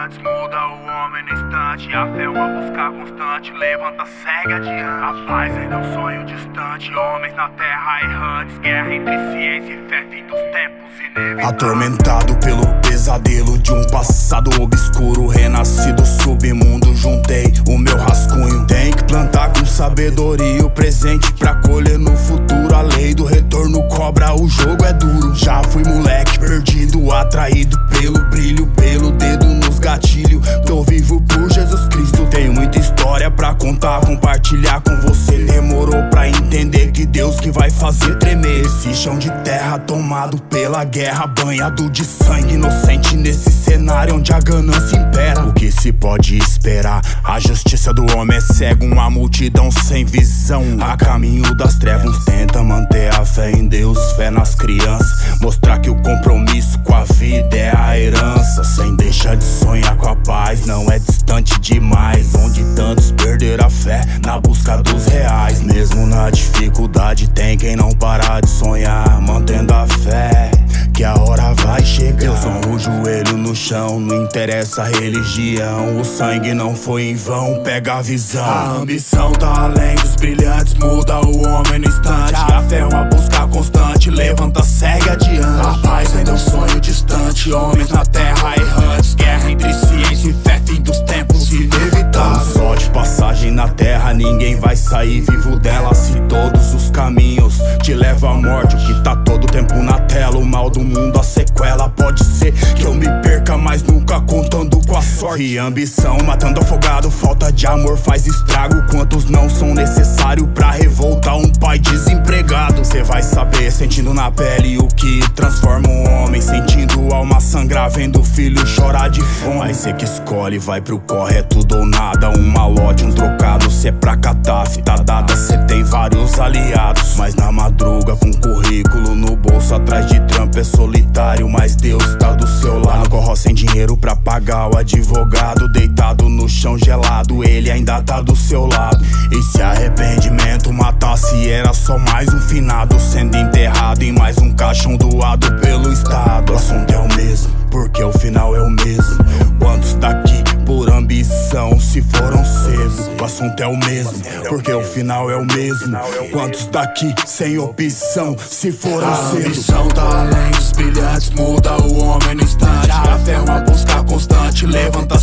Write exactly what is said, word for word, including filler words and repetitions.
brilhantes, muda o homem no instante. A fé é uma busca constante, levanta, segue adiante. A paz ainda é um sonho distante, homens na terra errantes. Guerra entre ciência e fé, fim dos tempos inevitáveis. Atormentado pelo pesadelo de um passado obscuro, renascido submundo, juntei o meu rascunho. Tem que plantar com sabedoria o presente pra colher no futuro. A lei do retorno cobra, o jogo é duro. Já fui moleque perdido, atraído pelo brilho, pelo dedo nos gatilhos. Tô vivo por Jesus Cristo, tenho muita história pra contar, compartilhar com você. Demorou pra entender que Deus que vai fazer tremer esse chão de terra tomado pela guerra, banhado de sangue inocente nesse cenário onde a ganância impera. O que se pode esperar? A justiça do homem é cega, uma multidão sem visão. A caminho das trevas tenta manter a fé em Deus, fé nas crianças, mostrar que o compromisso com a vida é a herança. Sem deixar de sonhar com a paz, não é distante demais. Onde tantos perderam a fé na busca dos reais. Mesmo na dificuldade tem quem não parar de sonhar, mantendo a fé que a hora vai chegar. Eu sou o joelho no chão, não interessa a religião. O sangue não foi em vão, pega a visão. A ambição tá além dos brilhantes, muda o homem no instante. A fé é uma busca constante, levanta, segue adiante. A paz ainda é um sonho distante, homens na terra errantes. Guerra entre ciência e fé, fim dos tempos inevitáveis. Só de passagem na terra, ninguém vai sair vivo dela. Se todos os caminhos te levam à morte, o que tá todo tempo na tela, o mal do mundo, a sequela. Pode ser que eu me perca, mas nunca contando com a sorte. E ambição matando afogado, falta de amor faz estrago. Quantos não são necessários pra revoltar um pai desempregado? Cê vai saber, sentindo na pele o que transforma um homem, sentindo alma sangrar, vendo o filho chorar de fome. Mas cê que escolhe, vai pro corre, é tudo ou nada. Um malote, um trocado, cê é pra catar, fita dada, cê tem vários aliados. Mas na madruga, com currículo no bolso, atrás de trampo é solitário, mas Deus tá do seu lado. Corro sem dinheiro pra pagar o advogado, deitado no chão gelado, ele ainda tá do seu lado. E se arrependimento matasse, era só mais um finado, sendo enterrado em mais um caixão doado pelo Estado. O assunto é o mesmo, porque o final é o mesmo. Quantos daqui por ambição se foram cedo? O assunto é o mesmo, porque o final é o mesmo. Quantos daqui sem opção se foram cedo? A ambição tá além dos brilhantes, muda o homem no instante. A fé é uma busca constante, levanta,